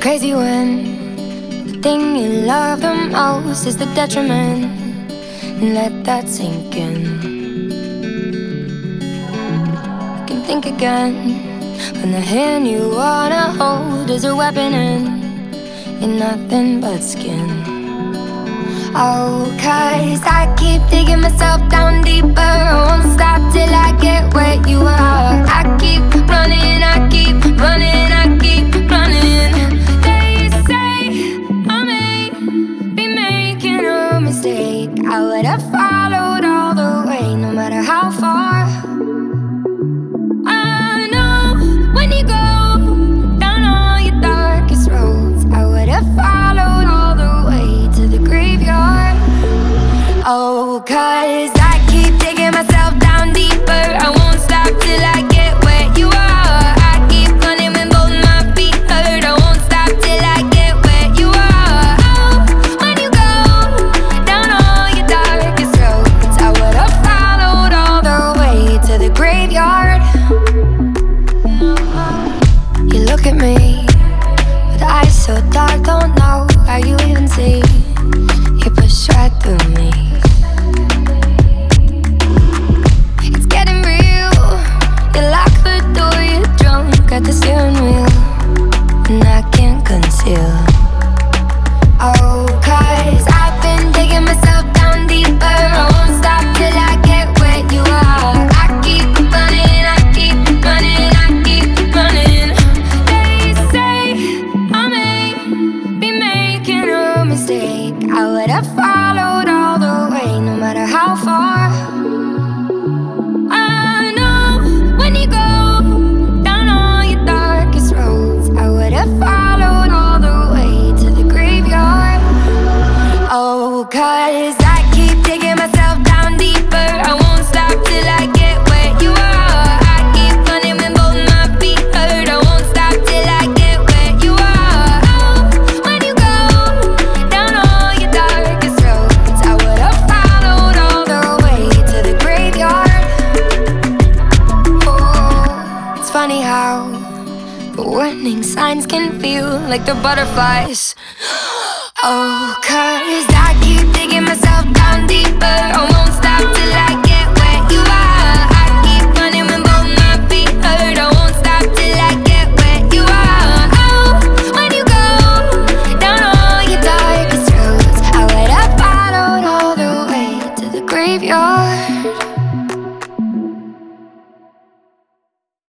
crazy when the thing you love the most is the detriment. And let that sink in. You can think again when the hand you wanna hold is a weapon and you're nothing but skin. Oh, 'cause I keep digging myself down deeper. I won't stop till I get where you are. I keep running, I keep running, I keep running. They say I may be making a mistake. I would have followed all the way, no matter how far. I know when you go down all your darkest roads, I would have followed all the way to the graveyard. Oh, 'cause I keep digging myself down deeper. I won't stop till I get where you are. I keep running when both my feet hurt. I won't stop till I get where you are. Oh, when you go down all your darkest roads, I would have followed all the way to the graveyard. You look at me with eyes so dark, don't know how you even see. You push right through me. It's getting real. You lock the door, you're drunk at the steering wheel, and I can't conceal. Oh, 'cause I've been digging myself down deeper. I won't stop till I get where you are. I keep running, I keep running, I keep running. They say I may be making a mistake. I would have followed all the way, no matter how far. I know when you go down all your darkest roads, I would have followed all the way to the graveyard. Oh, 'cause I keep digging myself down deeper. I won't stop till I get where you are. I keep running when both my feet hurt. I won't stop till I get where you are. Oh, when you go down all your darkest roads, I would have followed all the way to the graveyard. Oh, it's funny how the warning signs can feel like the butterflies. Oh, 'cause I keep digging myself down deeper. I won't stop till I